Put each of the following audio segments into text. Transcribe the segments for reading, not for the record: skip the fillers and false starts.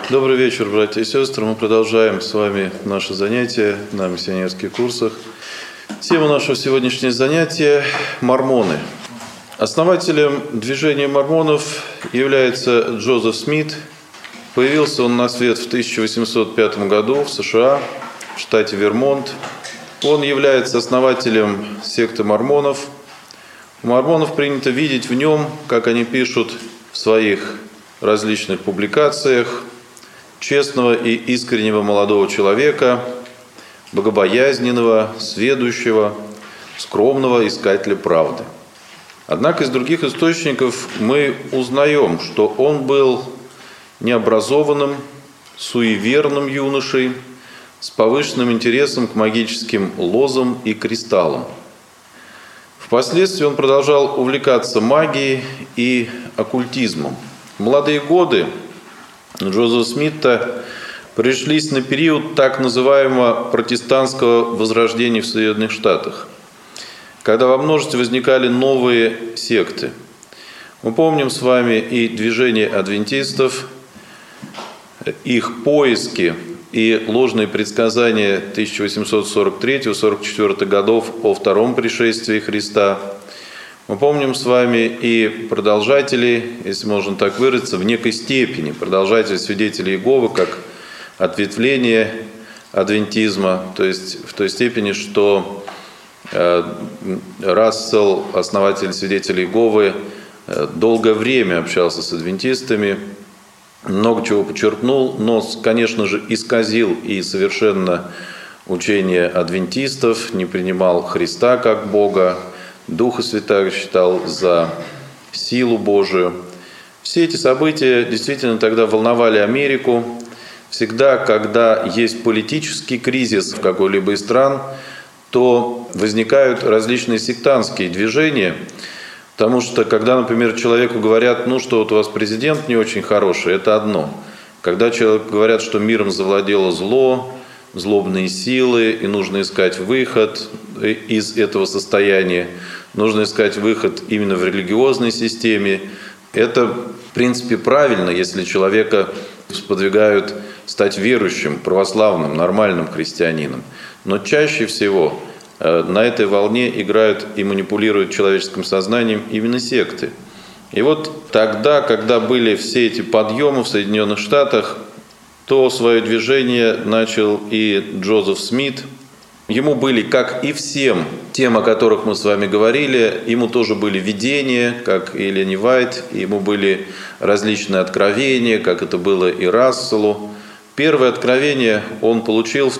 Добрый вечер, братья и сестры. Мы продолжаем с вами наши занятия на миссионерских курсах. Тема нашего сегодняшнего занятия – мормоны. Основателем движения мормонов является Джозеф Смит. Появился он на свет в 1805 году в США, в штате Вермонт. Он является основателем секты мормонов. У мормонов принято видеть в нем, как они пишут в своих различных публикациях, честного и искреннего молодого человека, богобоязненного, сведущего, скромного искателя правды. Однако из других источников мы узнаем, что он был необразованным, суеверным юношей с повышенным интересом к магическим лозам и кристаллам. Впоследствии он продолжал увлекаться магией и оккультизмом. В молодые годы Джозефа Смита пришлись на период так называемого протестантского возрождения в Соединенных Штатах, когда во множестве возникали новые секты. Мы помним с вами и движение адвентистов, их поиски и ложные предсказания 1843-44 годов о втором пришествии Христа. Мы помним с вами и продолжателей, если можно так выразиться, в некой степени, продолжателей свидетелей Иеговы, как ответвление адвентизма, то есть в той степени, что Рассел, основатель свидетелей Иеговы, долгое время общался с адвентистами, много чего подчеркнул, но, конечно же, исказил и совершенно учение адвентистов, не принимал Христа как Бога, Духа Святаго считал за силу Божию. Все эти события действительно тогда волновали Америку. Всегда, когда есть политический кризис в какой-либо из стран, то возникают различные сектантские движения, потому что, когда, например, человеку говорят, что вот у вас президент не очень хороший, это одно. Когда человеку говорят, что миром завладело зло, злобные силы, и нужно искать выход из этого состояния, нужно искать выход именно в религиозной системе. Это, в принципе, правильно, если человека сподвигают стать верующим, православным, нормальным христианином. Но чаще всего на этой волне играют и манипулируют человеческим сознанием именно секты. И вот тогда, когда были все эти подъемы в Соединенных Штатах, то свое движение начал и Джозеф Смит. Ему были, как и всем тем, о которых мы с вами говорили, ему тоже были видения, как и Ленни Уайт, ему были различные откровения, как это было и Расселу. Первое откровение он получил в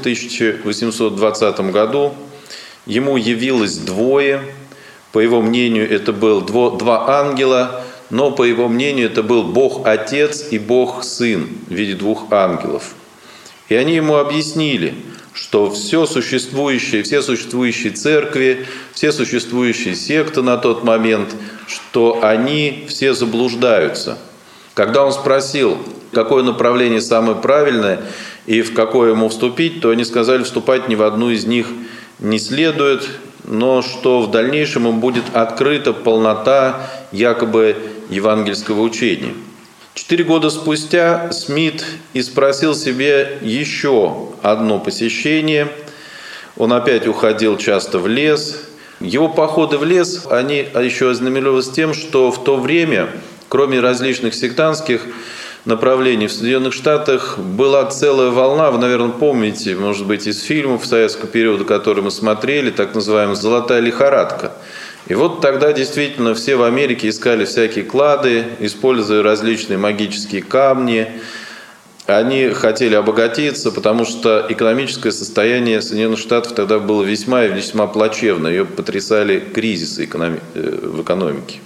1820 году. Ему явилось двое. По его мнению, это было два ангела, но, по его мнению, это был Бог-Отец и Бог-Сын в виде двух ангелов. И они ему объяснили, что все существующие церкви, все существующие секты на тот момент, что они все заблуждаются. Когда он спросил, какое направление самое правильное и в какое ему вступить, то они сказали, вступать ни в одну из них не следует, но что в дальнейшем им будет открыта полнота якобы евангельского учения. 4 года спустя Смит испросил себе еще одно посещение. Он опять уходил часто в лес. Его походы в лес, они еще ознаменовались тем, что в то время, кроме различных сектантских направлений в Соединенных Штатах, была целая волна, вы, наверное, помните, может быть, из фильмов советского периода, который мы смотрели, так называемая «Золотая лихорадка». И вот тогда действительно все в Америке искали всякие клады, используя различные магические камни. Они хотели обогатиться, потому что экономическое состояние Соединенных Штатов тогда было весьма и весьма плачевно. Ее потрясали кризисы в экономике.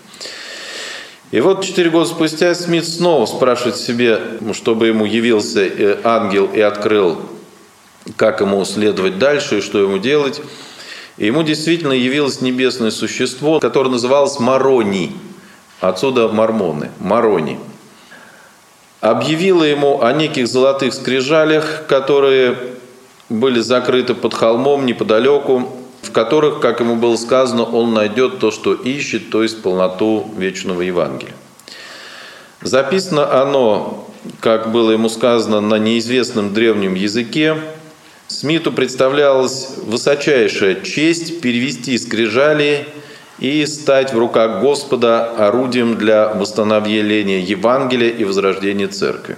И вот 4 года спустя Смит снова спрашивает себе, чтобы ему явился ангел и открыл, как ему следовать дальше и что ему делать. И ему действительно явилось небесное существо, которое называлось Морони. Отсюда мормоны, Морони. Объявило ему о неких золотых скрижалях, которые были закрыты под холмом неподалеку, в которых, как ему было сказано, он найдет то, что ищет, то есть полноту вечного Евангелия. Записано оно как было ему сказано, на неизвестном древнем языке, Смиту представлялась высочайшая честь перевести скрижали и стать в руках Господа орудием для восстановления Евангелия и возрождения Церкви.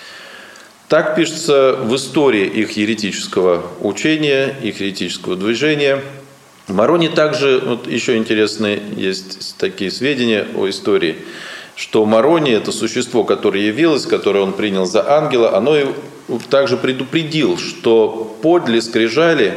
Так пишется в истории их еретического учения, их еретического движения. Морони также, вот еще интересные есть такие сведения о истории, что Морони, это существо, которое явилось, которое он принял за ангела, оно также предупредил, что подле скрижали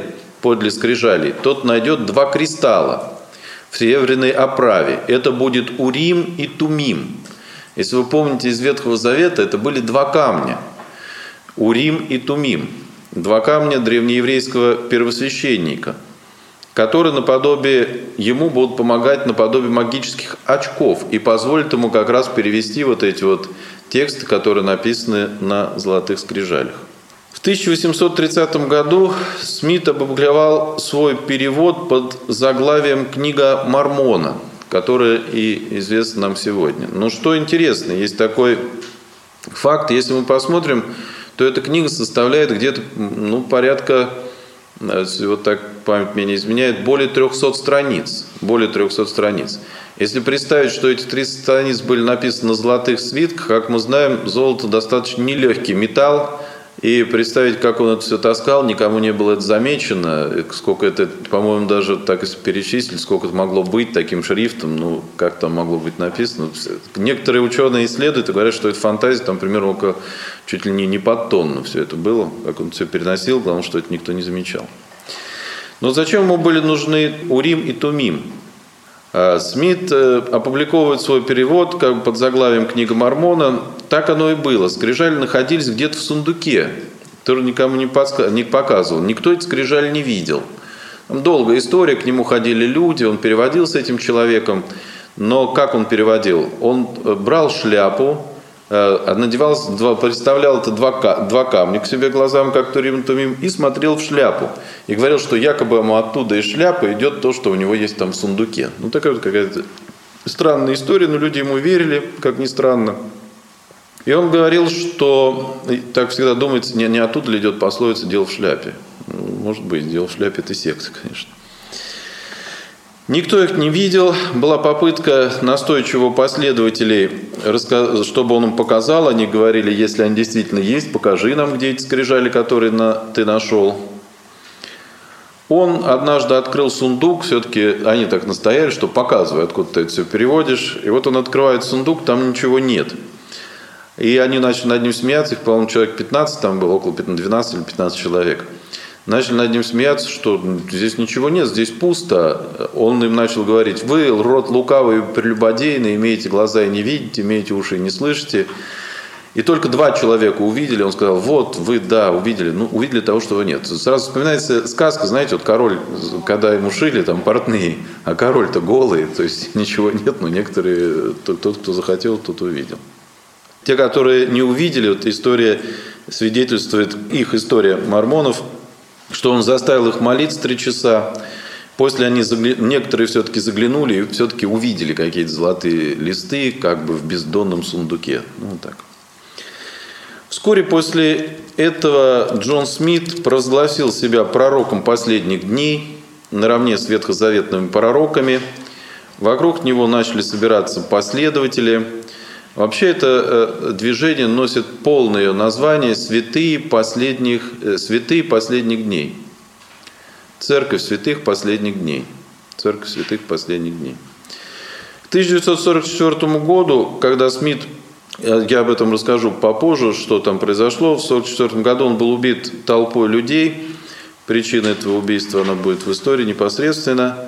тот найдет два кристалла в серебряной оправе. Это будет Урим и Тумим. Если вы помните из Ветхого Завета, это были два камня. Урим и Тумим. Два камня древнееврейского первосвященника, которые ему будут помогать наподобие магических очков и позволят ему как раз перевести вот эти вот тексты, которые написаны на золотых скрижалях. В 1830 году Смит опубликовал свой перевод под заглавием «Книга Мормона», которая и известна нам сегодня. Но что интересно, есть такой факт, если мы посмотрим, то эта книга составляет где-то порядка, вот так память меня не изменяет, более 300 страниц. Более 300 страниц. Если представить, что эти 300 страниц были написаны на золотых свитках, как мы знаем, золото достаточно нелегкий металл, и представить, как он это все таскал, никому не было это замечено. Сколько это, по-моему, даже так если перечислить, сколько это могло быть таким шрифтом, как там могло быть написано. Некоторые ученые исследуют и говорят, что это фантазия, там примерно чуть ли не под тонну все это было, как он все переносил, потому что это никто не замечал. Но зачем ему были нужны Урим и Тумим? Смит опубликовывает свой перевод под заглавием «Книга Мормона». Так оно и было. Скрижали находились где-то в сундуке, который никому не показывал. Никто эти скрижали не видел. Там долгая история, к нему ходили люди, он переводил с этим человеком. Но как он переводил? Он брал шляпу, представлял это два камня к себе глазам, как Урим и Тумим, и смотрел в шляпу. И говорил, что якобы ему оттуда из шляпы идет то, что у него есть там в сундуке. Такая вот какая-то странная история, но люди ему верили, как ни странно. И он говорил, что, так всегда думается, не оттуда ли идет пословица «дело в шляпе». Может быть, «дело в шляпе» – это секта, конечно. Никто их не видел. Была попытка настойчивого последователей, чтобы он им показал. Они говорили, если они действительно есть, покажи нам, где эти скрижали, которые ты нашел. Он однажды открыл сундук, все-таки они так настояли, что показывай, откуда ты это все переводишь. И вот он открывает сундук, там ничего нет. И они начали над ним смеяться, их, по-моему, человек 15, там было около 12 или 15 человек. Начали над ним смеяться, что здесь ничего нет, здесь пусто. Он им начал говорить: вы, род лукавый и прелюбодейный, имеете глаза и не видите, имеете уши и не слышите. И только 2 человека увидели, он сказал: вот вы, да, увидели, увидели того, что нет. Сразу вспоминается сказка, знаете, вот король, когда ему шили там портные, а король-то голый, то есть ничего нет, но некоторые, тот, кто захотел, тот увидел. Те, которые не увидели, вот история свидетельствует, их история мормонов, что он заставил их молиться 3 часа. После некоторые все-таки заглянули и все-таки увидели какие-то золотые листы, как бы в бездонном сундуке. Так. Вскоре после этого Джон Смит провозгласил себя пророком последних дней, наравне с ветхозаветными пророками. Вокруг него начали собираться последователи. Вообще это движение носит полное название «Святые последних дней». Церковь святых последних дней. Церковь святых последних дней. К 1944 году, когда Смит, я об этом расскажу попозже, что там произошло, в 1944 году он был убит толпой людей. Причина этого убийства, она будет в истории непосредственно.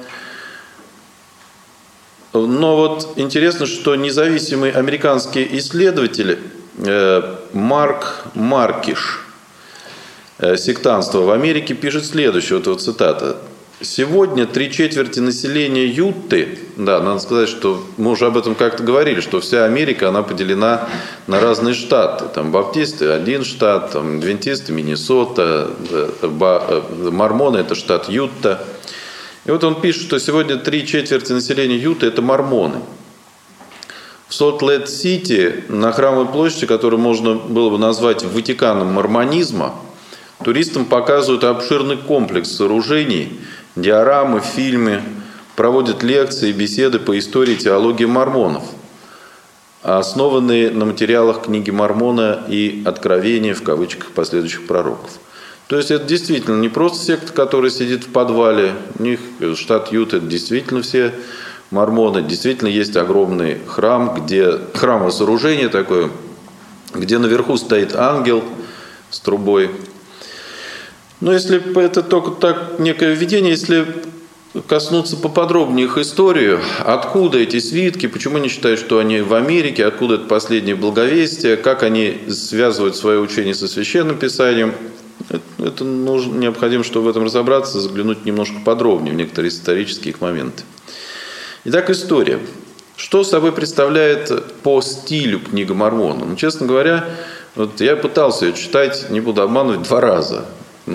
Но вот интересно, что независимый американский исследователь Марк Маркиш «Сектантство в Америке» пишет следующее, вот цитата. «Сегодня 3/4 населения Ютты», да, надо сказать, что мы уже об этом как-то говорили, что вся Америка, она поделена на разные штаты. Там баптисты – один штат, там адвентисты – Миннесота, мормоны – это штат Ютта. И вот он пишет, что сегодня 3/4 населения Юты – это мормоны. В в Солт-Лейк-Сити, на Храмовой площади, которую можно было бы назвать Ватиканом мормонизма, туристам показывают обширный комплекс сооружений, диорамы, фильмы, проводят лекции и беседы по истории и теологии мормонов, основанные на материалах книги Мормона и «Откровения» в кавычках последующих пророков. То есть это действительно не просто секта, которая сидит в подвале, у них штат Юта, это действительно все мормоны, действительно есть огромный храм, где храмовое сооружение такое, где наверху стоит ангел с трубой. Но если это только так некое введение, если коснуться поподробнее их историю, откуда эти свитки, почему они считают, что они в Америке, откуда это последнее благовестие, как они связывают свое учение со Священным Писанием, это необходимо, чтобы в этом разобраться, заглянуть немножко подробнее в некоторые исторические моменты. Итак, история. Что собой представляет по стилю книга Мормона? Ну, честно говоря, вот я пытался ее читать, не буду обманывать, 2 раза.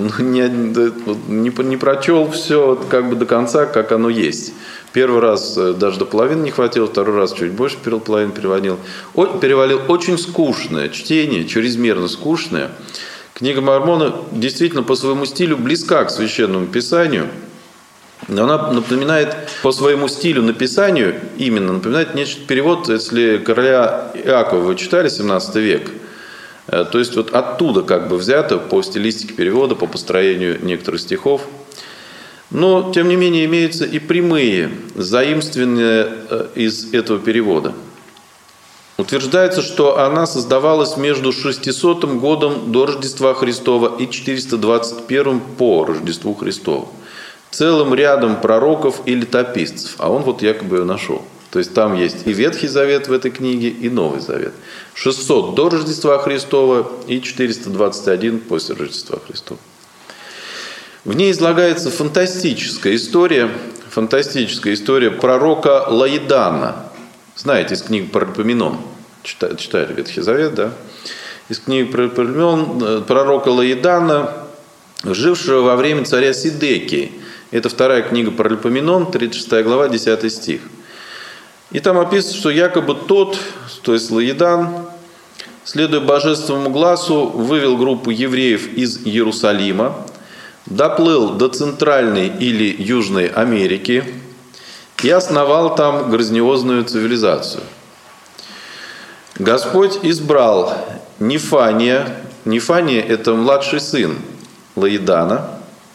Не прочел все как бы до конца, как оно есть. Первый раз даже до половины не хватило, второй раз чуть больше половины перевалил. Очень скучное чтение, чрезмерно скучное. Книга Мормона действительно по своему стилю близка к Священному Писанию, но она напоминает по своему стилю написанию, именно напоминает нечто перевод, если короля Иакова вы читали, 17 век, то есть вот оттуда как бы взято по стилистике перевода, по построению некоторых стихов. Но, тем не менее, имеются и прямые, заимствованные из этого перевода. Утверждается, что она создавалась между 600 годом до Рождества Христова и 421 по Рождеству Христову целым рядом пророков и летописцев, а он вот якобы ее нашел. То есть там есть и Ветхий Завет в этой книге, и Новый Завет. 600 до Рождества Христова и 421 после Рождества Христова. В ней излагается фантастическая история пророка Лаидана. Знаете, из книги Паралипоменон. Читали Ветхий Завет, да? Из книги Паралипоменон пророка Лаидана, жившего во время царя Сидекии. Это 2 книга Паралипоменон, 36 глава, 10 стих. И там описано, что якобы тот, то есть Лаидан, следуя божественному глазу, вывел группу евреев из Иерусалима, доплыл до Центральной или Южной Америки и основал там грандиозную цивилизацию. Господь избрал Нефания. Нефания – это младший сын Лаидана,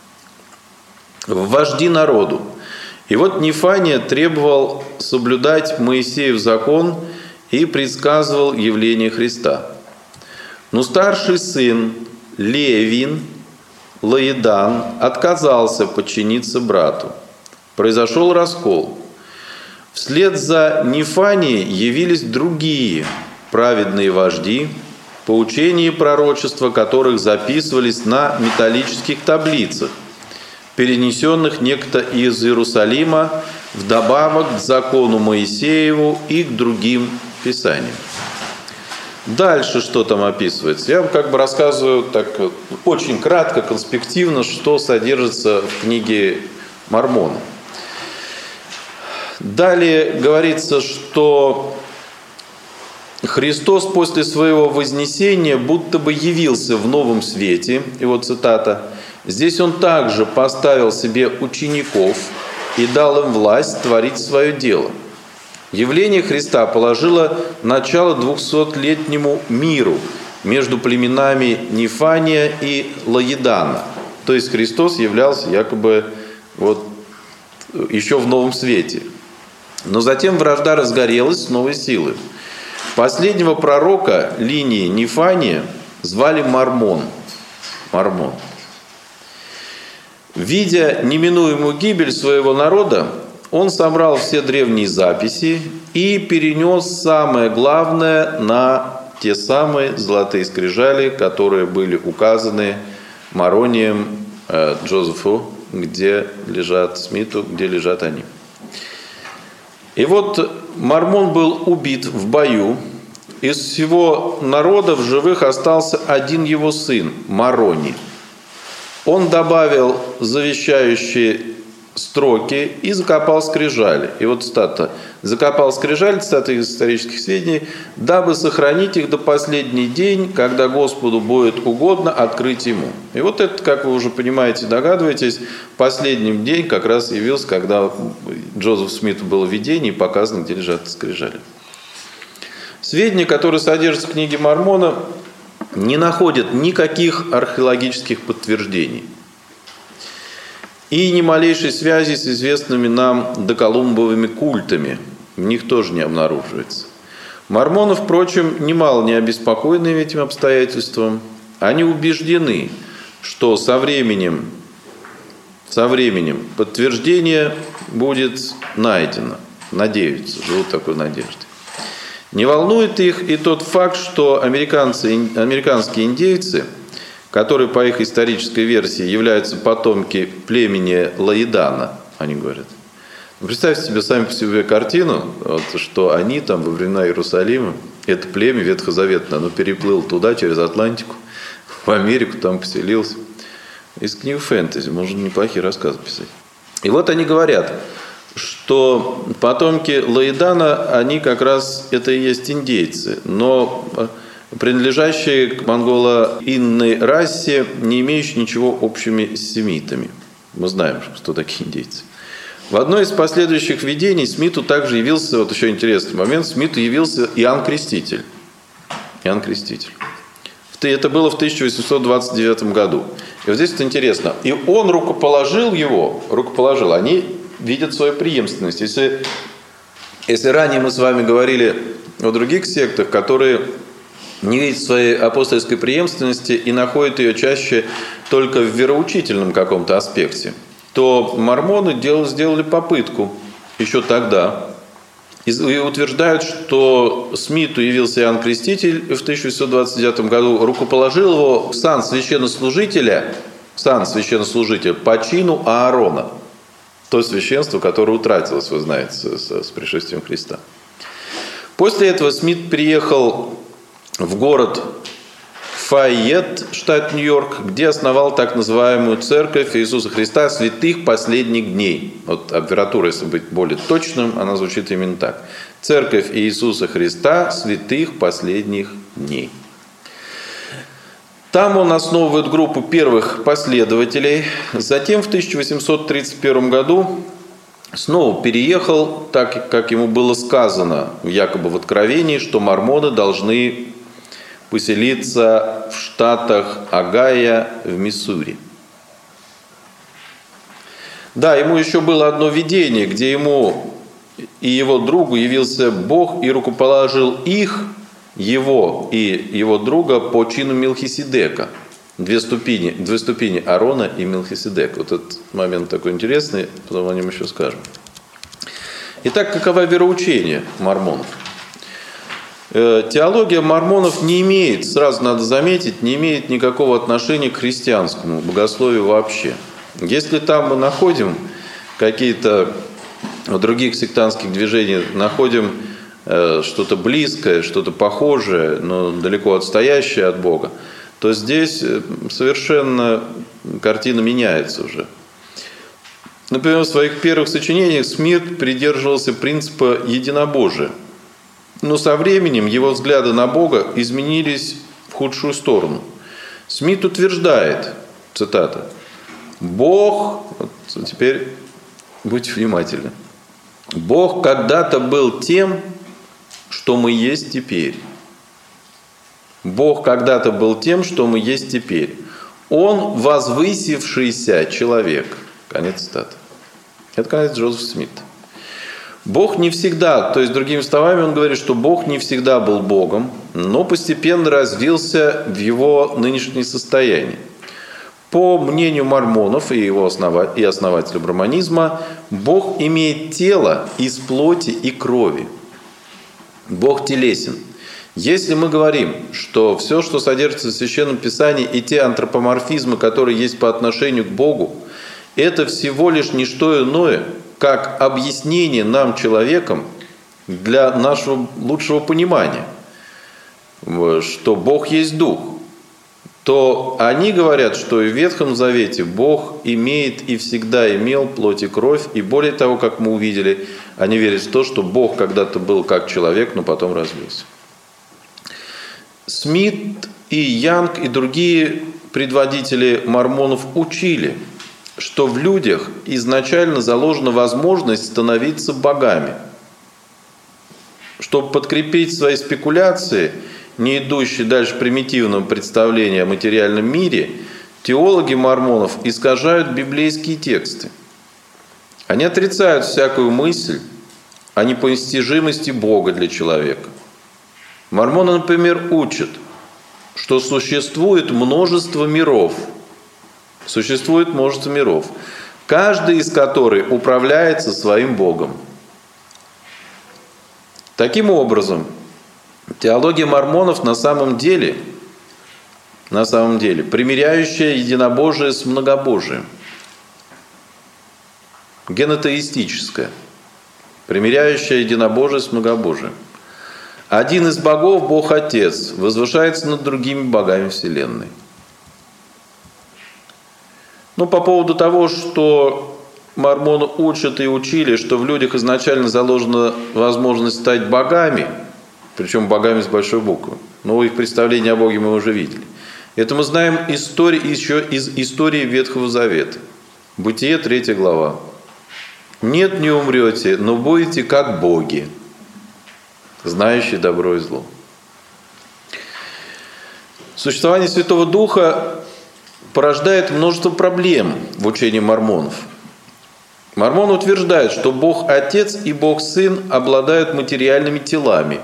в вожди народу. И вот Нефания требовал соблюдать Моисеев закон и предсказывал явление Христа. Но старший сын Левин, Лаидан, отказался подчиниться брату. Произошел раскол. Вслед за Нефанией явились другие праведные вожди, поучения и пророчества которых записывались на металлических таблицах, перенесенных некто из Иерусалима вдобавок к закону Моисееву и к другим писаниям. Дальше что там описывается? Я вам как бы рассказываю так очень кратко, конспективно, что содержится в книге Мормона. Далее говорится, что Христос после своего вознесения будто бы явился в новом свете, его цитата, «Здесь Он также поставил себе учеников и дал им власть творить свое дело». Явление Христа положило начало 200-летнему миру между племенами Нефания и Лаидана. То есть Христос являлся якобы вот еще в новом свете. Но затем вражда разгорелась с новой силой. Последнего пророка линии Нефания звали Мормон. Видя неминуемую гибель своего народа, он собрал все древние записи и перенес самое главное на те самые золотые скрижали, которые были указаны Моронием Джозефу, где лежат Смиту, где лежат они. И вот Мормон был убит в бою. Из всего народа в живых остался один его сын, Морони. Он добавил завещающие строки и закопал скрижали. И вот цитата. «Закопал скрижали», цитата из исторических сведений, «дабы сохранить их до последний день, когда Господу будет угодно открыть ему». И вот это, как вы уже понимаете, догадываетесь, последним день как раз явился, когда Джозефу Смиту было видение и показано, где лежат скрижали. Сведения, которые содержатся в книге Мормона, не находят никаких археологических подтверждений и ни малейшей связи с известными нам доколумбовыми культами в них тоже не обнаруживается. Мормоны, впрочем, немало не обеспокоены этим обстоятельством. Они убеждены, что со временем подтверждение будет найдено. Надеются, живут такой надеждой. Не волнует их и тот факт, что американские индейцы, которые по их исторической версии являются потомки племени Лаидана, они говорят. Представьте себе сами по себе картину, что они там во времена Иерусалима, это племя ветхозаветное, оно переплыло туда, через Атлантику, в Америку, там поселилось. Из книг фэнтези, можно неплохие рассказы писать. И вот они говорят, что потомки Лаидана, они как раз это и есть индейцы, но принадлежащие к монголо-инной расе, не имеющие ничего общими с семитами. Мы знаем, кто такие индейцы. В одной из последующих видений Смиту также явился, вот еще интересный момент, Смиту явился Иоанн Креститель. Иоанн Креститель. Это было в 1829 году. И вот здесь это интересно. И он рукоположил, они видят свою преемственность. Если ранее мы с вами говорили о других сектах, которые не видят своей апостольской преемственности и находят ее чаще только в вероучительном каком-то аспекте, то мормоны сделали попытку еще тогда и утверждают, что Смиту явился Иоанн Креститель в 1829 году, рукоположил его в сан священнослужителя по чину Аарона, то священство, которое утратилось, вы знаете, с пришествием Христа. После этого Смит приехал в город Файет, штат Нью-Йорк, где основал так называемую Церковь Иисуса Христа святых последних дней. Вот аббревиатура, если быть более точным, она звучит именно так. Церковь Иисуса Христа святых последних дней. Там он основывает группу первых последователей. Затем в 1831 году снова переехал, так как ему было сказано, якобы в Откровении, что мормоны должны поселиться в штатах Огайо в Миссури. Да, ему еще было одно видение, где ему и его другу явился Бог и рукоположил его и его друга по чину Мелхиседека. Две ступени Аарона и Мелхиседека. Вот этот момент такой интересный, потом о нем еще скажем. Итак, каково вероучение мормонов? Теология мормонов не имеет, сразу надо заметить, не имеет никакого отношения к христианскому богословию вообще. Если там мы находим какие-то в других сектантских движениях, находим что-то близкое, что-то похожее, но далеко отстоящее от Бога, то здесь совершенно картина меняется уже. Например, в своих первых сочинениях Смит придерживался принципа единобожия. Но со временем его взгляды на Бога изменились в худшую сторону. Смит утверждает, цитата, «Бог», вот теперь будьте внимательны, «Бог когда-то был тем, что мы есть теперь». Бог когда-то был тем, что мы есть теперь. Он возвысившийся человек. Конец цитаты. Это конец Джозефа Смита. Бог не всегда, то есть, другими словами, он говорит, что Бог не всегда был Богом, но постепенно развился в его нынешнее состояние. По мнению мормонов и основателя брахманизма, Бог имеет тело из плоти и крови. Бог телесен. Если мы говорим, что все, что содержится в Священном Писании, и те антропоморфизмы, которые есть по отношению к Богу, это всего лишь не что иное, как объяснение нам, человеком, для нашего лучшего понимания, что Бог есть Дух. то они говорят, что и в Ветхом Завете Бог имеет и всегда имел плоть и кровь, и более того, как мы увидели, они верят в то, что Бог когда-то был как человек, но потом развился. Смит и Янг и другие предводители мормонов учили, что в людях изначально заложена возможность становиться богами. Чтобы подкрепить свои спекуляции, не идущие дальше примитивного представления о материальном мире, теологи мормонов искажают библейские тексты. Они отрицают всякую мысль о непостижимости Бога для человека. Мормоны, например, учат, что существует множество миров. Существует множество миров, каждый из которых управляется своим Богом. Таким образом, теология мормонов на самом деле примиряющая единобожие с многобожием. Генотеистическая, примиряющая единобожие с многобожием. Один из богов, Бог Отец, возвышается над другими богами Вселенной. Ну, по поводу того, что мормоны учат и учили, что в людях изначально заложена возможность стать богами, причем богами с большой буквы. Но их представление о Боге мы уже видели. Это мы знаем еще из истории Ветхого Завета. Бытие, 3 глава. «Нет, не умрете, но будете как боги, знающие добро и зло». Существование Святого Духа порождает множество проблем в учении мормонов. Мормоны утверждают, что Бог Отец и Бог Сын обладают материальными телами,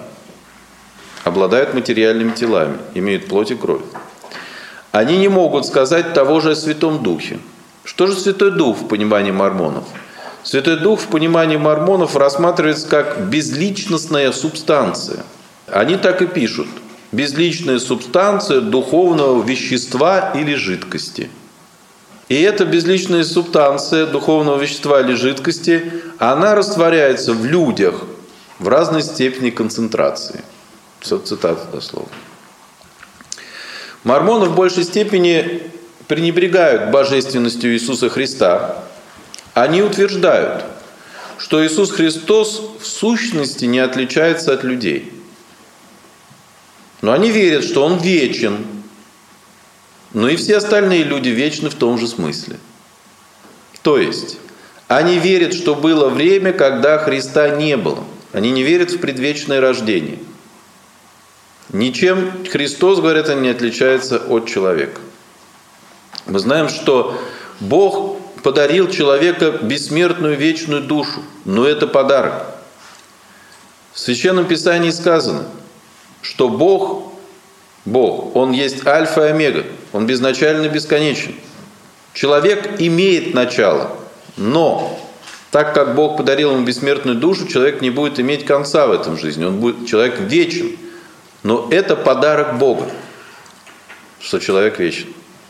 имеют плоть и кровь. Они не могут сказать того же о Святом Духе. Что же Святой Дух в понимании мормонов? Святой Дух в понимании мормонов рассматривается как безличностная субстанция. Они так и пишут: безличная субстанция духовного вещества или жидкости. И эта безличная субстанция духовного вещества или жидкости, она растворяется в людях в разной степени концентрации. Цитата дословно. Мормоны в большей степени пренебрегают божественностью Иисуса Христа. Они утверждают, что Иисус Христос в сущности не отличается от людей. Но они верят, что Он вечен. Но и все остальные люди вечны в том же смысле. То есть, они верят, что было время, когда Христа не было. Они не верят в предвечное рождение. Ничем Христос, говорят они, не отличается от человека. Мы знаем, что Бог подарил человеку бессмертную вечную душу, но это подарок. В Священном Писании сказано, что Бог, Он есть альфа и омега, Он безначален и бесконечен. Человек имеет начало, но так как Бог подарил ему бессмертную душу, человек не будет иметь конца в этом жизни, человек вечен. Но это подарок Бога, что человек вечен.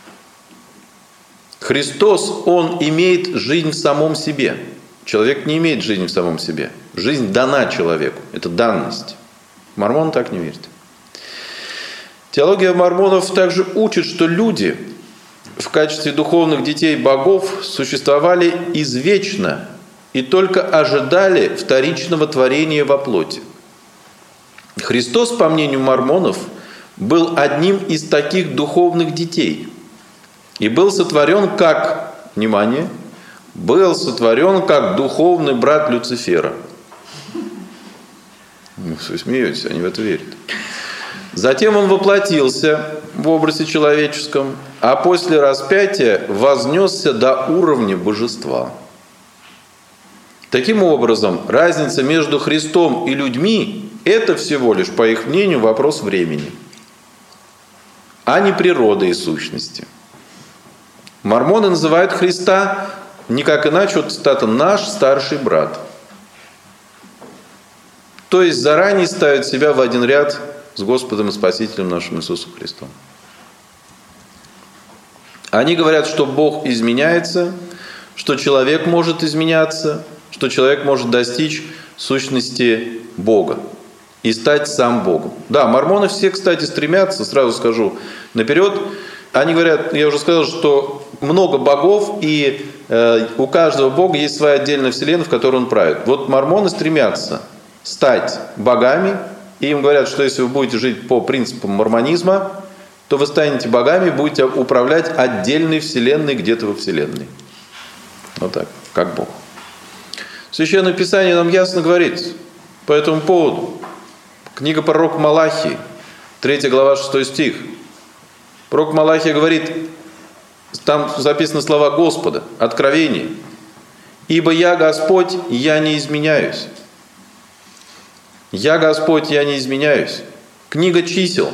Христос, Он имеет жизнь в самом себе. Человек не имеет жизни в самом себе. Жизнь дана человеку. Это данность. Мормоны так не верят. Теология мормонов также учит, что люди в качестве духовных детей богов существовали извечно и только ожидали вторичного творения во плоти. Христос, по мнению мормонов, был одним из таких духовных детей и был сотворен как, внимание, был сотворен как духовный брат Люцифера. Вы смеетесь, они в это верят. Затем он воплотился в образе человеческом, а после распятия вознесся до уровня божества. Таким образом, разница между Христом и людьми – это всего лишь, по их мнению, вопрос времени, а не природы и сущности. Мормоны называют Христа никак иначе, вот цитата, «наш старший брат». То есть заранее ставят себя в один ряд с Господом и Спасителем нашим Иисусом Христом. Они говорят, что Бог изменяется, что человек может изменяться, что человек может достичь сущности Бога и стать сам Богом. Да, мормоны все, кстати, стремятся, сразу скажу наперед, Они говорят, я уже сказал, что много богов, и у каждого бога есть своя отдельная вселенная, в которой он правит. Вот мормоны стремятся стать богами, и им говорят, что если вы будете жить по принципам мормонизма, то вы станете богами, будете управлять отдельной вселенной где-то во вселенной. Вот так, как Бог. Священное Писание нам ясно говорит по этому поводу. Книга пророка Малахии, 3 глава, 6 стих. Пророк Малахия говорит, там записаны слова Господа, Откровение. «Ибо я Господь, я не изменяюсь». «Я Господь, я не изменяюсь». Книга чисел,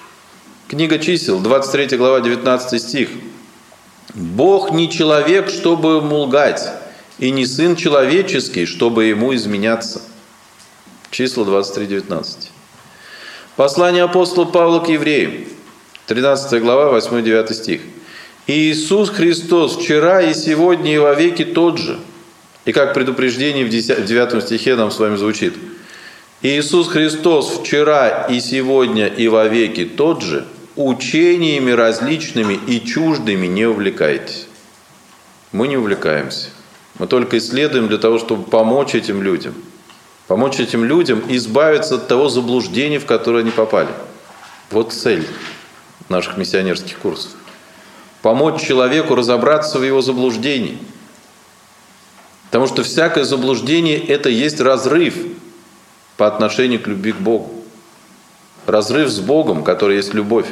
23 глава, 19 стих. «Бог не человек, чтобы ему лгать, и не сын человеческий, чтобы ему изменяться». Числа 23, 19. Послание апостола Павла к евреям, 13 глава, 8-9 стих. «Иисус Христос вчера и сегодня и вовеки тот же». И как предупреждение в 9 стихе нам с вами звучит. «Иисус Христос вчера и сегодня и вовеки тот же, учениями различными и чуждыми не увлекайтесь». Мы не увлекаемся. Мы только исследуем для того, чтобы помочь этим людям. Помочь этим людям избавиться от того заблуждения, в которое они попали. Вот цель наших миссионерских курсов. Помочь человеку разобраться в его заблуждении. Потому что всякое заблуждение – это есть разрыв по отношению к любви к Богу. Разрыв с Богом, который есть любовь.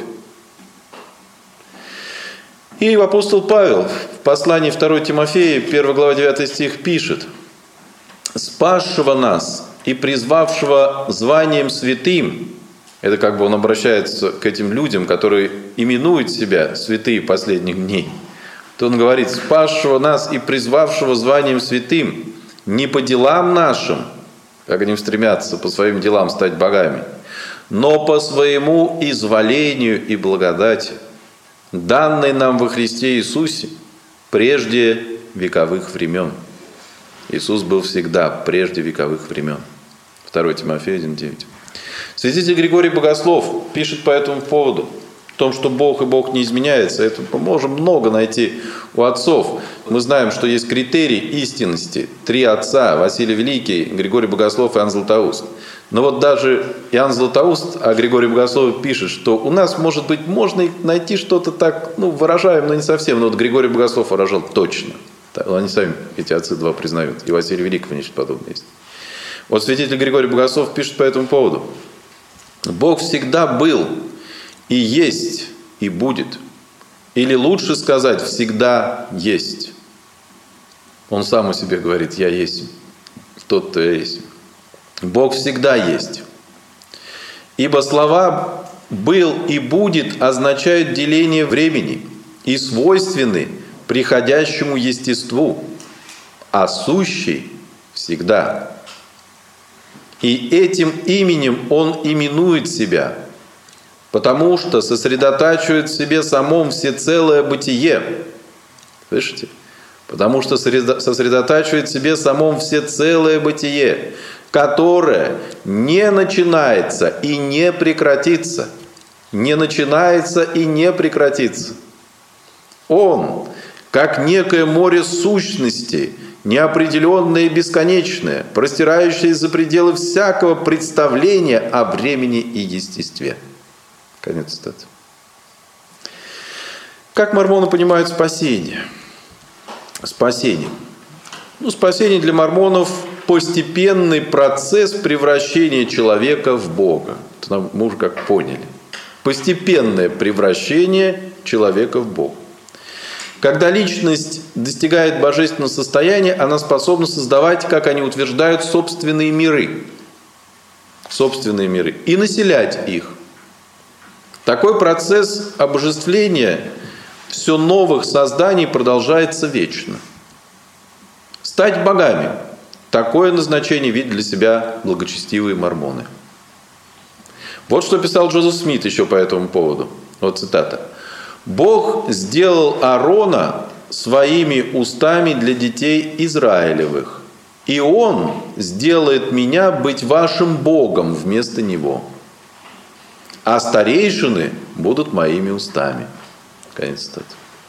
И апостол Павел в послании 2 Тимофея, 1 глава 9 стих пишет: «Спасшего нас и призвавшего званием святым», это как бы он обращается к этим людям, которые именуют себя святые последних дней, то он говорит: «Спасшего нас и призвавшего званием святым, не по делам нашим», как они стремятся по своим делам стать богами, «но по своему изволению и благодати, данной нам во Христе Иисусе прежде вековых времен». Иисус был всегда прежде вековых времен. 2 Тимофея 1:9. Святитель Григорий Богослов пишет по этому поводу, о том, что Бог и Бог не изменяется. Это мы можем много найти у отцов. Мы знаем, что есть критерий истинности. 3 отца: Василий Великий, Григорий Богослов и Иоанн Златоуст. Но вот даже Иоанн Златоуст о Григории Богослове пишет, что у нас, может быть, можно найти что-то так, выражаем, но не совсем. Но вот Григорий Богослов выражал точно. Они сами, эти отцы два, признают. И Василий Великий нечто подобное есть. Вот святитель Григорий Богослов пишет по этому поводу: «Бог всегда был, и есть, и будет». Или лучше сказать, всегда есть. Он сам о себе говорит: «Я есть, тот, кто я есть». Бог всегда есть. Ибо слова «был» и «будет» означают деление времени и свойственны приходящему естеству, а сущий всегда. И этим именем Он именует себя, потому что сосредотачивает в себе самом всецелое бытие. Слышите? Потому что сосредотачивает в себе самом всецелое бытие, которое не начинается и не прекратится. Не начинается и не прекратится. Он, как некое море сущности, неопределенное и бесконечное, простирающее за пределы всякого представления о времени и естестве. Конец цитаты. Как мормоны понимают спасение? Спасение. Спасение для мормонов – постепенный процесс превращения человека в Бога. Это мы уже как поняли. Постепенное превращение человека в Бога. Когда личность достигает божественного состояния, она способна создавать, как они утверждают, собственные миры. Собственные миры. И населять их. Такой процесс обожествления все новых созданий продолжается вечно. Стать богами. Такое назначение видят для себя благочестивые мормоны. Вот что писал Джозеф Смит еще по этому поводу. Вот цитата. «Бог сделал Аарона своими устами для детей Израилевых, и Он сделает меня быть вашим Богом вместо него, а старейшины будут моими устами». Конец цитаты.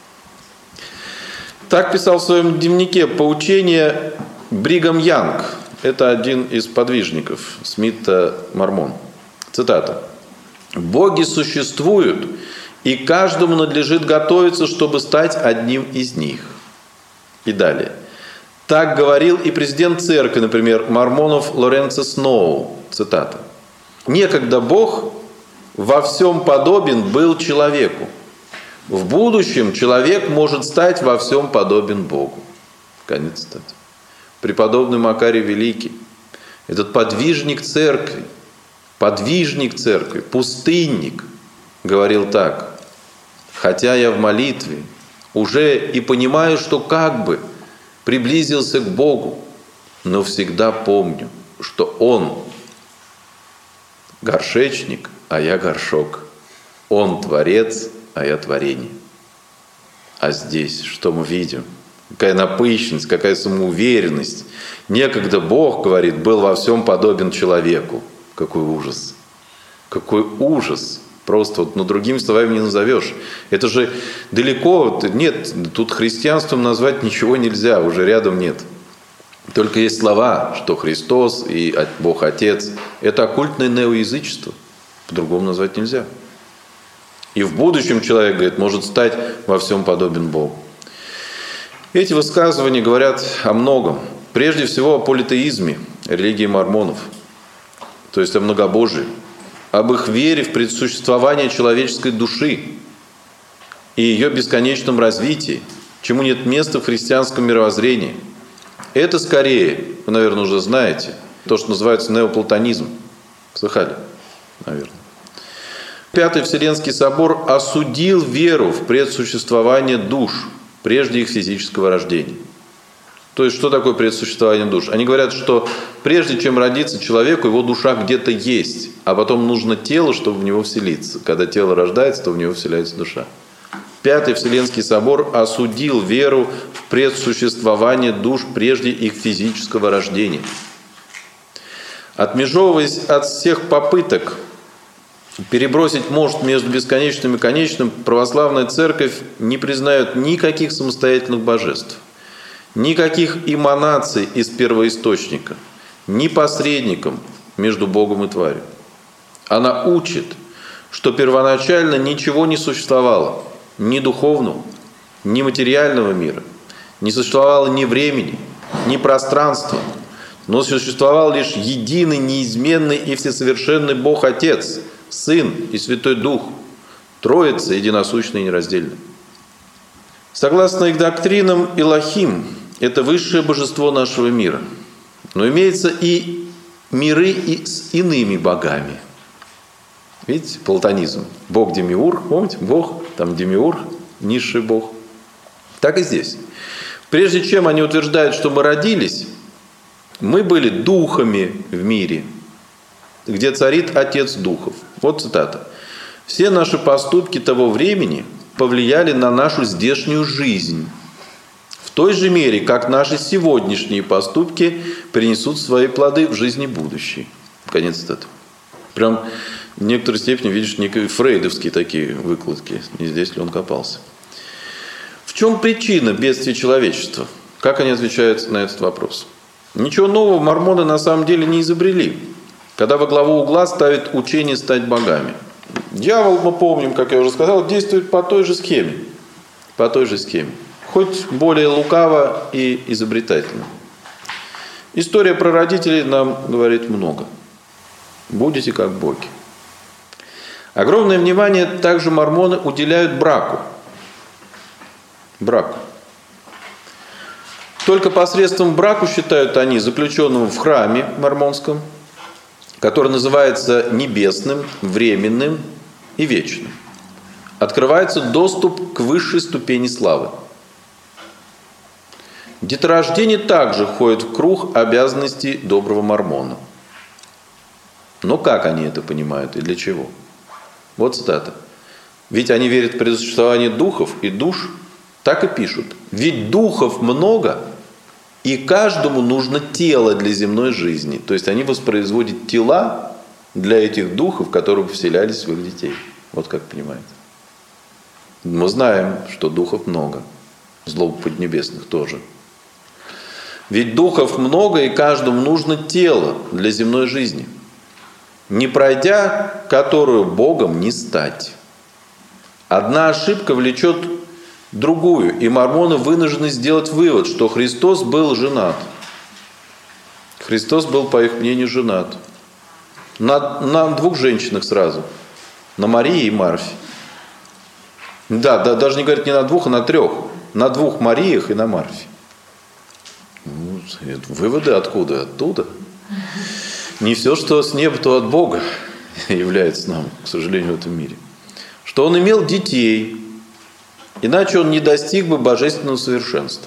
Так писал в своем дневнике поучение Бригам Янг. Это один из подвижников Смита Мормон. Цитата. «Боги существуют, и каждому надлежит готовиться, чтобы стать одним из них». И далее. Так говорил и президент церкви, например, мормонов Лоренцо Сноу. Цитата. «Некогда Бог во всем подобен был человеку. В будущем человек может стать во всем подобен Богу». Конец цитаты. Преподобный Макарий Великий, этот подвижник церкви, пустынник, говорил так: «Хотя я в молитве уже и понимаю, что как бы приблизился к Богу, но всегда помню, что Он горшечник, а я горшок. Он творец, а я творение». А здесь что мы видим? Какая напыщенность, какая самоуверенность. Некогда Бог, говорит, был во всем подобен человеку. Какой ужас. Какой ужас. Просто вот, другими словами не назовешь. Это же далеко, нет, тут христианством назвать ничего нельзя, уже рядом нет. Только есть слова, что Христос и Бог Отец. Это оккультное неоязычество. По-другому назвать нельзя. И в будущем человек, говорит, может стать во всем подобен Богу. Эти высказывания говорят о многом. Прежде всего о политеизме, религии мормонов, то есть о многобожии, об их вере в предсуществование человеческой души и ее бесконечном развитии, чему нет места в христианском мировоззрении. Это скорее, вы, наверное, уже знаете, то, что называется неоплатонизм. Слыхали? Наверное. Пятый Вселенский собор осудил веру в предсуществование душ прежде их физического рождения. То есть, что такое предсуществование душ? Они говорят, что прежде чем родиться человеку, его душа где-то есть, а потом нужно тело, чтобы в него вселиться. Когда тело рождается, то в него вселяется душа. Пятый Вселенский собор осудил веру в предсуществование душ прежде их физического рождения. Отмежевываясь от всех попыток перебросить мост между бесконечным и конечным, православная церковь не признает никаких самостоятельных божеств, никаких эманаций из первоисточника, ни посредником между Богом и тварью. Она учит, что первоначально ничего не существовало, ни духовного, ни материального мира, не существовало ни времени, ни пространства, но существовал лишь единый, неизменный и всесовершенный Бог Отец, Сын и Святой Дух, Троица единосущная и нераздельная. Согласно их доктринам, Элохим – это высшее божество нашего мира. Но имеются и миры и с иными богами. Видите, платонизм. Бог Демиург, помните? Бог, там Демиург, низший Бог. Так и здесь. Прежде чем они утверждают, что мы родились, мы были духами в мире, где царит Отец Духов. Вот цитата. «Все наши поступки того времени повлияли на нашу здешнюю жизнь в той же мере, как наши сегодняшние поступки принесут свои плоды в жизни будущей». Конец цитаты. Прям в некоторой степени, видишь, некие фрейдовские такие выкладки. Не здесь ли он копался. В чем причина бедствия человечества? Как они отвечают на этот вопрос? Ничего нового мормоны на самом деле не изобрели, когда во главу угла ставят учение стать богами. Дьявол, мы помним, как я уже сказал, действует по той же схеме. По той же схеме. Хоть более лукаво и изобретательно. История прародителей нам говорит много. Будете как боги. Огромное внимание также мормоны уделяют браку. Браку. Только посредством брака, считают они, заключенного в храме мормонском, который называется небесным, временным и вечным, открывается доступ к высшей ступени славы. Деторождение также входит в круг обязанностей доброго мормона. Но как они это понимают и для чего? Вот цитата. «Ведь они верят в предсуществование духов и душ, так и пишут. Ведь духов много, и каждому нужно тело для земной жизни». То есть они воспроизводят тела для этих духов, которые вселялись в их детей. Вот как понимаете. Мы знаем, что духов много, злоб поднебесных тоже. Ведь духов много, и каждому нужно тело для земной жизни, не пройдя которую Богом не стать. Одна ошибка влечет другую, и мормоны вынуждены сделать вывод, что Христос был женат. Христос был, по их мнению, женат. На двух женщинах сразу. На Марии и Марфе. Да, даже не говорят не на двух, а на трех. На двух Мариях и на Марфе. Выводы откуда? Оттуда. Не все, что с неба, то от Бога является нам, к сожалению, в этом мире. Что он имел детей, иначе он не достиг бы божественного совершенства.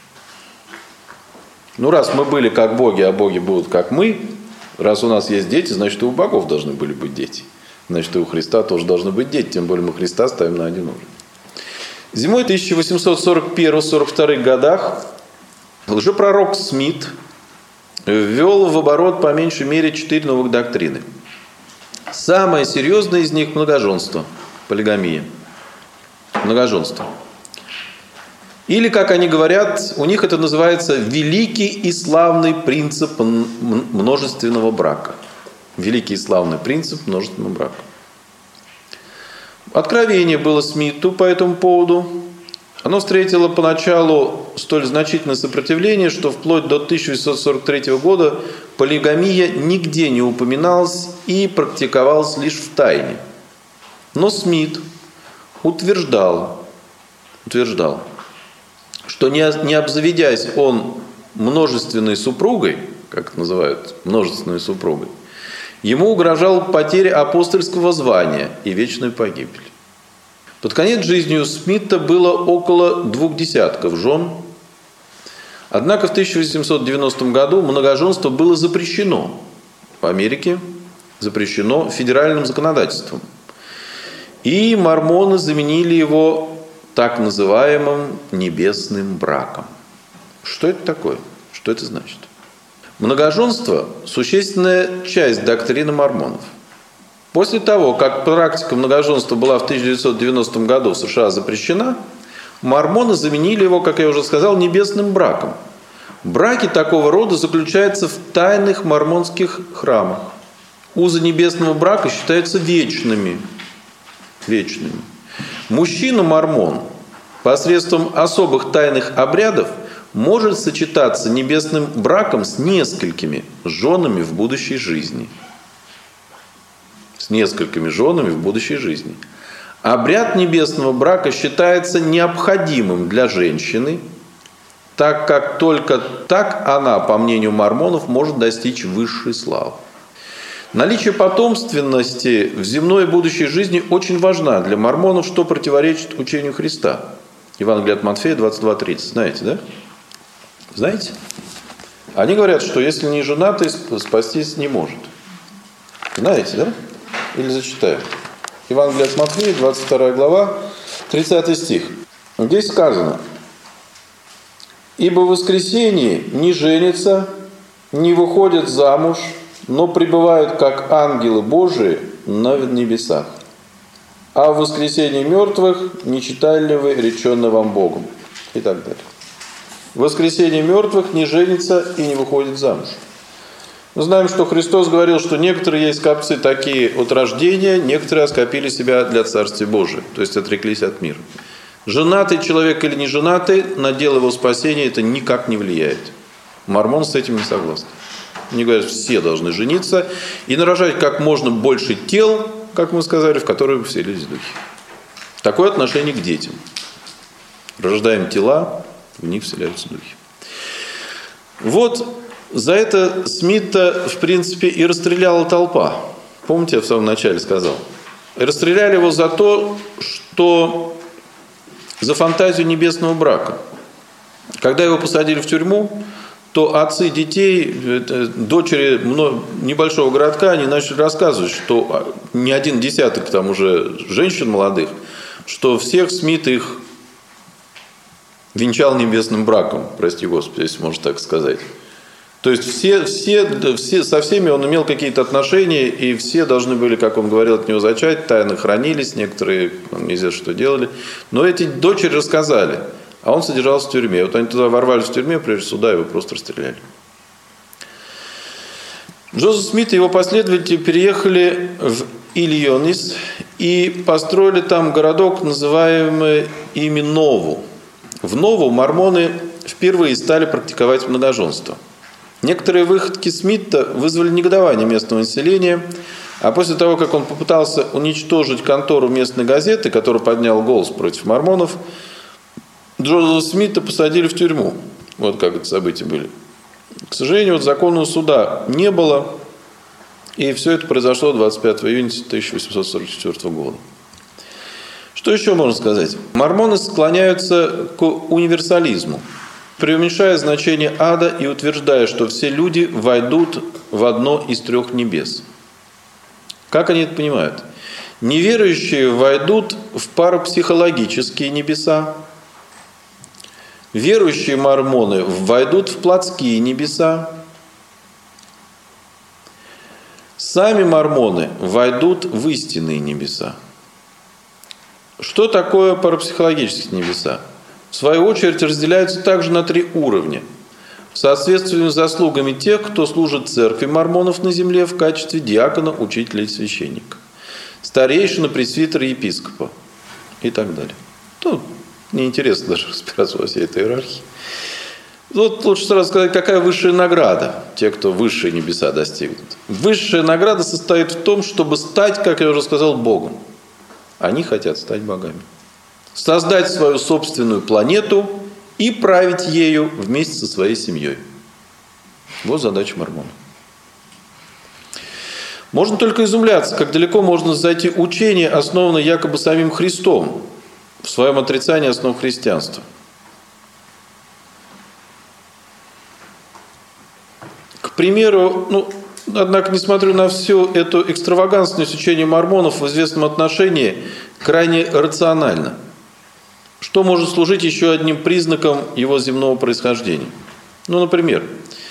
Раз мы были как боги, а боги будут как мы, раз у нас есть дети, значит, и у богов должны были быть дети. Значит, и у Христа тоже должны быть дети, тем более мы Христа ставим на один уровень. Зимой 1841-42 годах лжепророк Смит ввел в оборот по меньшей мере 4 новых доктрины. Самая серьезная из них – многоженство, полигамия. Многоженство. Или, как они говорят, у них это называется великий и славный принцип множественного брака. Великий и славный принцип множественного брака. Откровение было Смиту по этому поводу. Оно встретило поначалу столь значительное сопротивление, что вплоть до 1843 года полигамия нигде не упоминалась и практиковалась лишь в тайне. Но Смит утверждал, что не обзаведясь он множественной супругой, как это называют, множественной супругой, ему угрожала потеря апостольского звания и вечная погибель. Под конец жизни у Смита было около 20 жен. Однако в 1890 году многоженство было запрещено в Америке, запрещено федеральным законодательством. И мормоны заменили его так называемым небесным браком. Что это такое? Что это значит? Многоженство – существенная часть доктрины мормонов. После того, как практика многоженства была в 1990 году в США запрещена, мормоны заменили его, как я уже сказал, небесным браком. Браки такого рода заключаются в тайных мормонских храмах. Узы небесного брака считаются вечными. Мужчина-мормон посредством особых тайных обрядов может сочетаться небесным браком с несколькими женами в будущей жизни. Обряд небесного брака считается необходимым для женщины, так как только так она, по мнению мормонов, может достичь высшей славы. Наличие потомственности в земной и будущей жизни очень важна для мормонов, что противоречит учению Христа. Евангелие от Матфея 22:30. Знаете, да? Знаете? Они говорят, что если не женатый, спастись не может. Знаете, да? Или зачитаю. Евангелие от Матфея, 22 глава, 30 стих. Здесь сказано: «Ибо в воскресенье не женятся, не выходят замуж, но пребывают, как ангелы Божии, на небесах. А в воскресенье мертвых не читали ли вы реченное вам Богом?» И так далее. В воскресенье мертвых не женятся и не выходят замуж. Мы знаем, что Христос говорил, что некоторые есть скопцы такие от рождения, некоторые оскопили себя для Царствия Божия, то есть отреклись от мира. Женатый человек или не женатый, на дело его спасения это никак не влияет. Мормоны с этим не согласны. Они говорят, все должны жениться и нарожать как можно больше тел, как мы сказали, в которые вселились духи. Такое отношение к детям. Рождаем тела, в них вселяются духи. Вот за это Смита, в принципе, и расстреляла толпа. Помните, я в самом начале сказал? И расстреляли его за то, что за фантазию небесного брака. Когда его посадили в тюрьму, то отцы детей, дочери небольшого городка, они начали рассказывать, что не один десяток там уже женщин молодых, что всех Смит их венчал небесным браком, прости Господи, если можно так сказать. То есть все, со всеми он имел какие-то отношения, и все должны были, как он говорил, от него зачать, тайно хранились, некоторые неизвестно что делали. Но эти дочери рассказали, а он содержался в тюрьме. Вот они туда ворвались в тюрьме, прежде суда его просто расстреляли. Джозеф Смит и его последователи переехали в Иллинойс и построили там городок, называемый ими Нову. В Нову мормоны впервые стали практиковать многоженство. Некоторые выходки Смита вызвали негодование местного населения, а после того, как он попытался уничтожить контору местной газеты, которая поднял голос против мормонов, Джозефа Смита посадили в тюрьму. Вот как это события были. К сожалению, законного суда не было, и все это произошло 25 июня 1844 года. Что еще можно сказать? Мормоны склоняются к универсализму, преуменьшая значение ада и утверждая, что все люди войдут в одно из трех небес. Как они это понимают? Неверующие войдут в парапсихологические небеса, верующие мормоны войдут в плотские небеса, сами мормоны войдут в истинные небеса. Что такое парапсихологические небеса? В свою очередь разделяются также на три уровня. В соответствии с заслугами тех, кто служит церкви мормонов на земле в качестве диакона, учителя и священника. Старейшина, пресвитера, епископа и так далее. Тут неинтересно даже разбираться во всей этой иерархии. Вот лучше сразу сказать, какая высшая награда, те, кто высшие небеса достигнут. Высшая награда состоит в том, чтобы стать, как я уже сказал, Богом. Они хотят стать богами. Создать свою собственную планету и править ею вместе со своей семьей. Вот задача мормонов. Можно только изумляться, как далеко можно зайти учение, основанное якобы самим Христом, в своем отрицании основ христианства. К примеру, однако, несмотря на всю эту экстравагантность учения мормонов в известном отношении, крайне рационально. Что может служить еще одним признаком его земного происхождения? Например,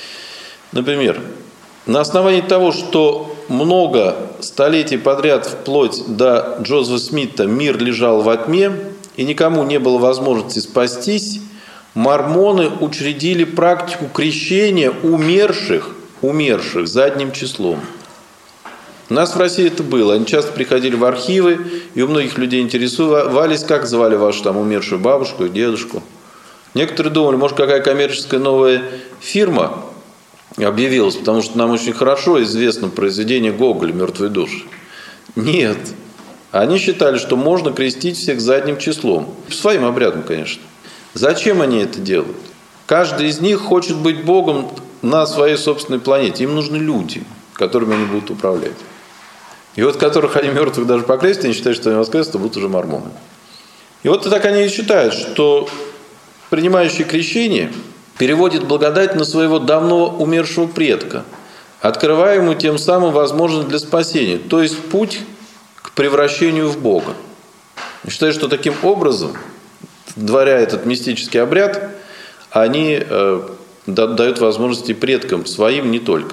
на основании того, что много столетий подряд вплоть до Джозефа Смита мир лежал во тьме и никому не было возможности спастись, мормоны учредили практику крещения умерших задним числом. У нас в России это было. Они часто приходили в архивы, и у многих людей интересовались, как звали вашу там умершую бабушку и дедушку. Некоторые думали, может, какая коммерческая новая фирма объявилась, потому что нам очень хорошо известно произведение Гоголя «Мертвые души». Нет. Они считали, что можно крестить всех задним числом. Своим обрядом, конечно. Зачем они это делают? Каждый из них хочет быть Богом на своей собственной планете. Им нужны люди, которыми они будут управлять. И вот которых они мертвых даже покрестят, они считают, что они воскреснут, то будут уже мормоны. И вот так они и считают, что принимающий крещение переводит благодать на своего давно умершего предка, открывая ему тем самым возможность для спасения, то есть путь к превращению в Бога. И считают, что таким образом, творя этот мистический обряд, они дают возможности предкам своим не только.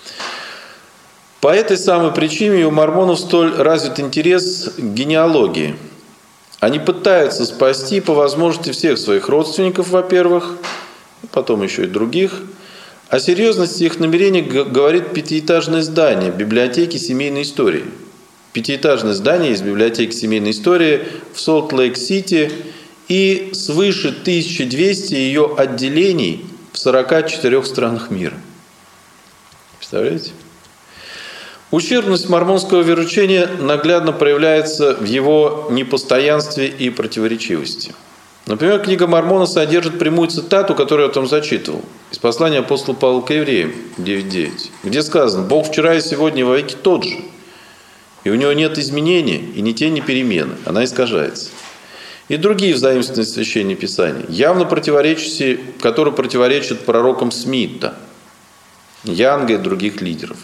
По этой самой причине у мормонов столь развит интерес к генеалогии. Они пытаются спасти по возможности всех своих родственников, во-первых, потом еще и других. О серьезности их намерений говорит пятиэтажное здание библиотеки семейной истории. Пятиэтажное здание из библиотеки семейной истории в Солт-Лейк-Сити и свыше 1200 ее отделений в 44 странах мира. Представляете? Ущербность мормонского вероучения наглядно проявляется в его непостоянстве и противоречивости. Например, книга Мормона содержит прямую цитату, которую я там зачитывал, из послания апостола Павла к евреям 9.9, где сказано: «Бог вчера и сегодня и вовеки тот же, и у него нет изменения и ни тени перемены, она искажается». И другие взаимственные священные писания, явно противоречащие, которые противоречат пророкам Смита, Янга и других лидеров.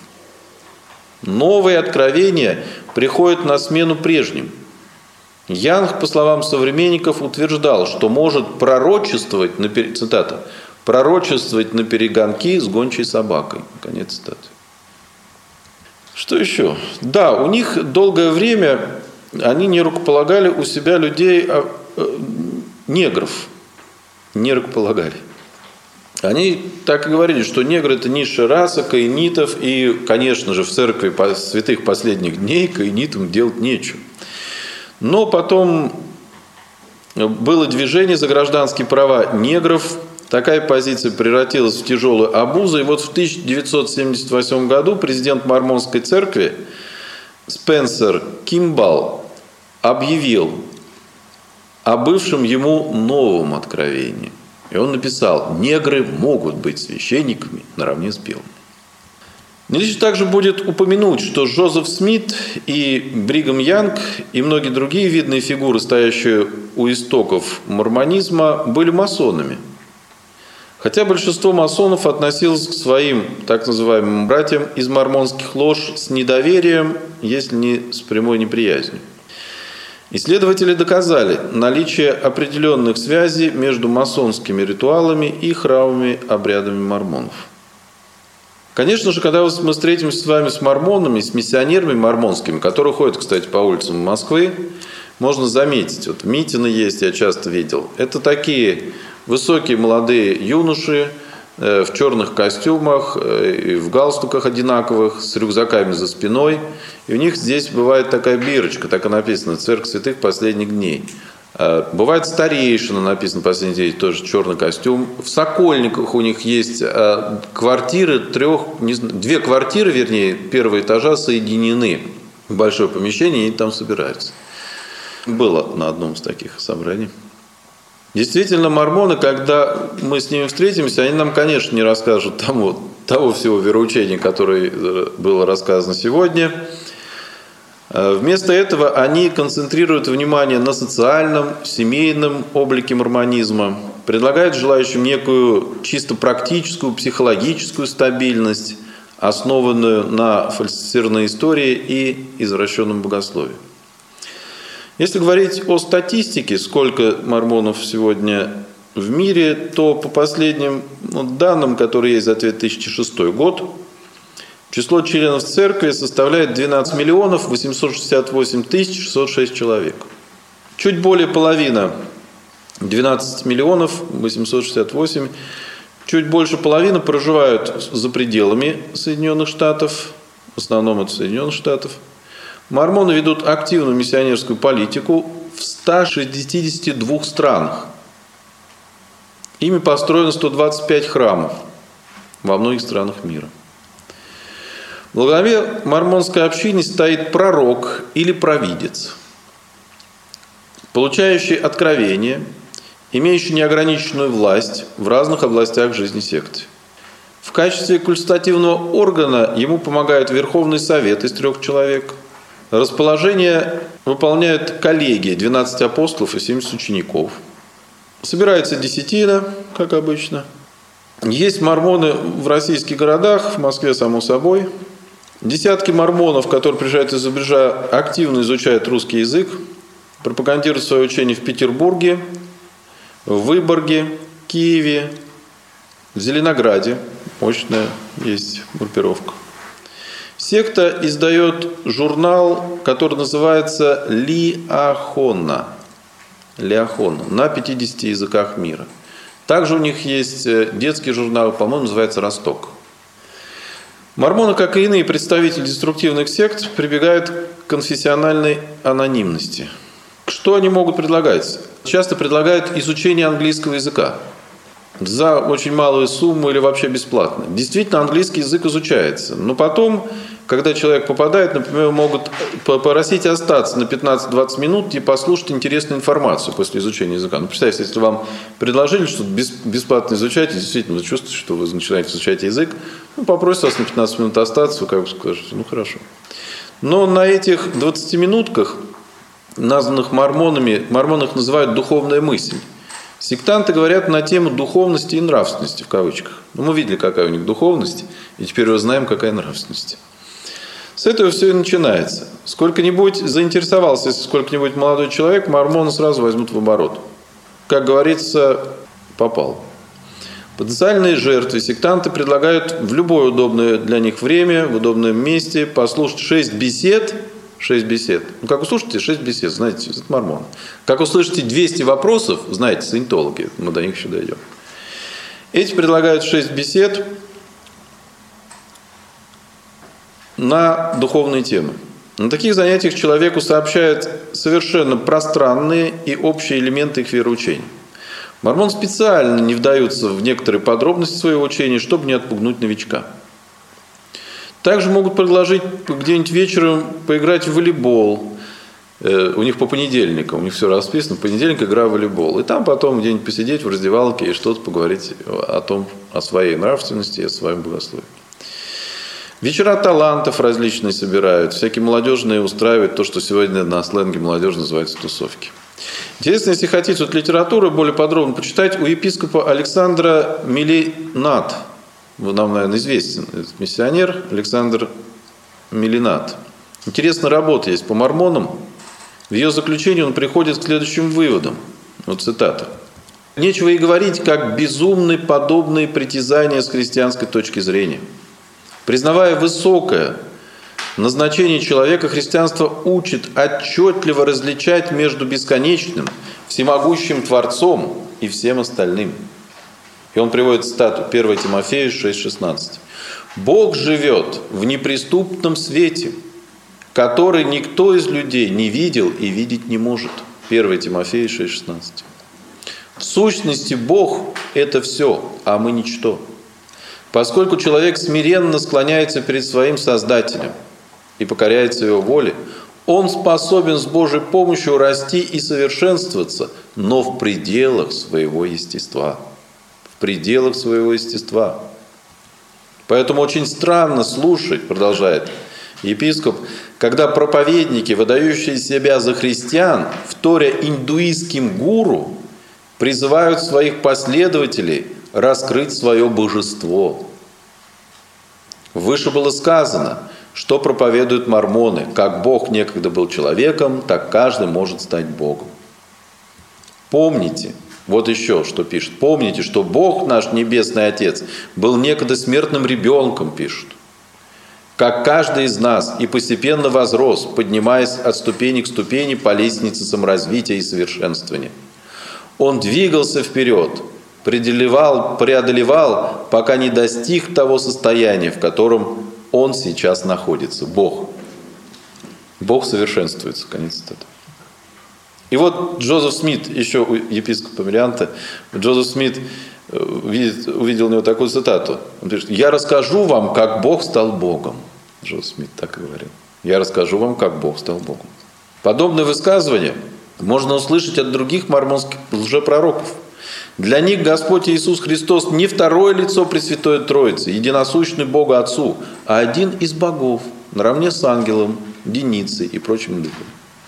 Новые откровения приходят на смену прежним. Янг, по словам современников, утверждал, что может пророчествовать, цитата, пророчествовать на перегонки с гончей собакой. Конец цитаты. Что еще? Да, у них долгое время они не рукополагали у себя людей, негров. Не рукополагали. Они так и говорили, что негры – это низшая раса каинитов, и, конечно же, в церкви святых последних дней каинитам делать нечего. Но потом было движение за гражданские права негров. Такая позиция превратилась в тяжелую обузу. И вот в 1978 году президент Мормонской церкви Спенсер Кимбалл объявил о бывшем ему новом откровении. И он написал: «Негры могут быть священниками наравне с белыми». Нелегко также будет упомянуть, что Джозеф Смит и Бригам Янг и многие другие видные фигуры, стоящие у истоков мормонизма, были масонами. Хотя большинство масонов относилось к своим так называемым братьям из мормонских лож с недоверием, если не с прямой неприязнью. Исследователи доказали наличие определенных связей между масонскими ритуалами и храмовыми обрядами мормонов. Конечно же, когда мы встретимся с вами с мормонами, с миссионерами мормонскими, которые ходят, кстати, по улицам Москвы, можно заметить, вот Митины есть, я часто видел, это такие высокие молодые юноши в черных костюмах, и в галстуках одинаковых, с рюкзаками за спиной. И у них здесь бывает такая бирочка, так и написано: «Церковь святых последних дней». Бывает старейшина, написано «последних дней», тоже черный костюм. В Сокольниках у них есть квартиры, две квартиры, вернее, первого этажа соединены в большое помещение, и они там собираются. Было на одном из таких собраний. Действительно, мормоны, когда мы с ними встретимся, они нам, конечно, не расскажут того всего вероучения, которое было рассказано сегодня. Вместо этого они концентрируют внимание на социальном, семейном облике мормонизма, предлагают желающим некую чисто практическую, психологическую стабильность, основанную на фальсифицированной истории и извращенном богословии. Если говорить о статистике, сколько мормонов сегодня в мире, то по последним данным, которые есть за 2006 год, число членов церкви составляет 12 миллионов 868 тысяч 606 человек. Чуть более половины, 12 миллионов 868, чуть больше половины проживают за пределами Соединенных Штатов, в основном это Соединенных Штатов. Мормоны ведут активную миссионерскую политику в 162 странах. Ими построено 125 храмов во многих странах мира. Во главе мормонской общины стоит пророк или провидец, получающий откровение, имеющий неограниченную власть в разных областях жизни секты. В качестве консультативного органа ему помогает Верховный Совет из 3 человек. Расположение выполняют коллегии 12 апостолов и 70 учеников. Собирается десятина, как обычно. Есть мормоны в российских городах, в Москве, само собой. Десятки мормонов, которые приезжают из-за рубежа, активно изучают русский язык, пропагандируют свое учение в Петербурге, в Выборге, Киеве, в Зеленограде. Мощная есть группировка. Секта издает журнал, который называется «Лиахона» на 50 языках мира. Также у них есть детский журнал, по-моему, называется «Росток». Мормоны, как и иные представители деструктивных сект, прибегают к конфессиональной анонимности. Что они могут предлагать? Часто предлагают изучение английского языка за очень малую сумму или вообще бесплатно. Действительно, английский язык изучается. Но потом, когда человек попадает, например, могут попросить остаться на 15-20 минут и послушать интересную информацию после изучения языка. Ну, представьте, если вам предложили что-то бесплатно изучать, и действительно вы чувствуете, что вы начинаете изучать язык, попросят вас на 15 минут остаться, вы как бы скажете: ну хорошо. Но на этих 20 минутках, названных мормонами, мормоны их называют «духовная мысль». Сектанты говорят на тему духовности и нравственности, в кавычках. Но мы видели, какая у них духовность, и теперь уже знаем, какая нравственность. С этого все и начинается. Сколько-нибудь заинтересовался, если сколько-нибудь молодой человек, мормоны сразу возьмут в оборот. Как говорится, попал. Потенциальные жертвы сектанты предлагают в любое удобное для них время, в удобном месте послушать 6 бесед. 6 бесед. Ну, как услышите 6 бесед, знаете, это мормоны. Как услышите 200 вопросов, знаете, саентологи, мы до них еще дойдем. Эти предлагают 6 бесед на духовные темы. На таких занятиях человеку сообщают совершенно пространные и общие элементы их вероучения. Мормоны специально не вдаются в некоторые подробности своего учения, чтобы не отпугнуть новичка. Также могут предложить где-нибудь вечером поиграть в волейбол. У них по понедельникам, у них все расписано, в понедельник игра в волейбол. И там потом где-нибудь посидеть в раздевалке и что-то поговорить о своей нравственности и о своем богословии. Вечера талантов различные собирают, всякие молодежные устраивают то, что сегодня на сленге молодежь называется тусовки. Интересно, если хотите вот литературу более подробно почитать, у епископа Александра Милинат, нам, наверное, известен этот миссионер Александр Милинат. Интересная работа есть по мормонам. В ее заключении он приходит к следующим выводам. Вот цитата. «Нечего и говорить, как безумны подобные притязания с христианской точки зрения. Признавая высокое назначение человека, христианство учит отчетливо различать между бесконечным, всемогущим Творцом и всем остальным». И он приводит цитату 1 Тимофею 6,16. «Бог живет в неприступном свете, который никто из людей не видел и видеть не может». 1 Тимофею 6,16. В сущности, Бог – это все, а мы ничто. Поскольку человек смиренно склоняется перед своим Создателем и покоряется его воле, он способен с Божьей помощью расти и совершенствоваться, но в пределах своего естества. В пределах своего естества. Поэтому очень странно слушать, продолжает епископ, когда проповедники, выдающие себя за христиан, вторя индуистским гуру, призывают своих последователей раскрыть свое божество. Выше было сказано, что проповедуют мормоны. Как Бог некогда был человеком, так каждый может стать Богом. Помните, вот еще что пишет. Помните, что Бог, наш Небесный Отец, был некогда смертным ребенком, пишут. Как каждый из нас и постепенно возрос, поднимаясь от ступени к ступени по лестнице саморазвития и совершенствования. Он двигался вперед, преодолевал, пока не достиг того состояния, в котором он сейчас находится. Бог. Бог совершенствуется. Конец цитаты. И вот Джозеф Смит, еще у епископа Милината, Джозеф Смит увидел у него такую цитату. Он пишет: «Я расскажу вам, как Бог стал Богом». Джозеф Смит так и говорил. «Я расскажу вам, как Бог стал Богом». Подобное высказывание можно услышать от других мормонских лжепророков. Для них Господь Иисус Христос не второе лицо Пресвятой Троицы, единосущный Богу Отцу, а один из богов, наравне с ангелом, Деницей и прочими духами.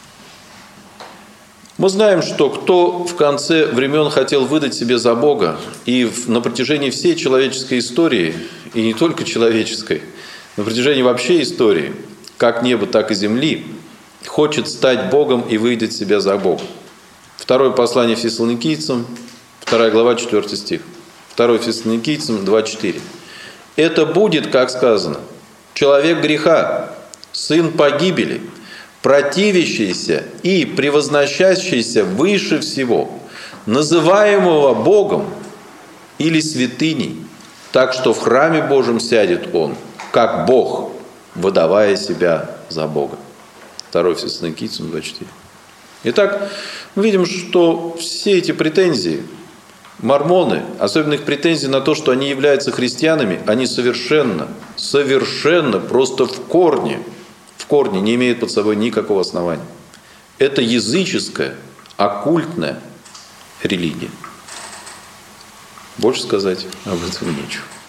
Мы знаем, что кто в конце времен хотел выдать себя за Бога, и на протяжении всей человеческой истории, и не только человеческой, на протяжении вообще истории, как неба, так и земли, хочет стать Богом и выдать себя за Бога. Второе послание Фессалоникийцам, 2 глава, 4 стих. 2 Фессалоникийцам 2:4. «Это будет, как сказано, человек греха, сын погибели, противящийся и превозносящийся выше всего, называемого Богом или святыней, так что в храме Божьем сядет он, как Бог, выдавая себя за Бога». 2 Фессалоникийцам 2:4. Итак, мы видим, что все эти претензии, мормоны, особенно их претензии на то, что они являются христианами, они совершенно, просто в корне не имеют под собой никакого основания. Это языческая, оккультная религия. Больше сказать об этом нечего.